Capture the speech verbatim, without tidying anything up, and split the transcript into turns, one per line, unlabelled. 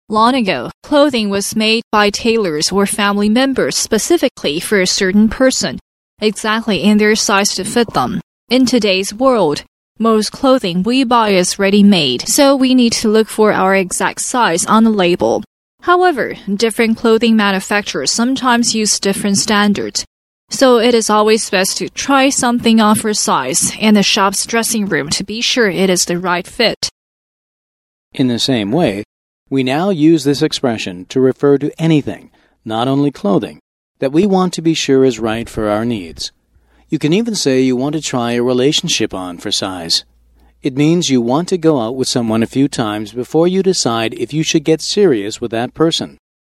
Long ago, clothing was made by tailors or family members specifically for a certain person, exactly in their size to fit them. In today's world, most clothing we buy is ready-made, so we need to look for our exact size on the label. However, different clothing manufacturers sometimes use different standards, so it is always best to try something on for size in the shop's dressing room to be sure it is the right fit.
In the same way, we now use this expression to refer to anything, not only clothing, that we want to be sure is right for our needs. You can even say you want to try a relationship on for size. It means you want to go out with someone a few times before you decide if you should get serious with that person.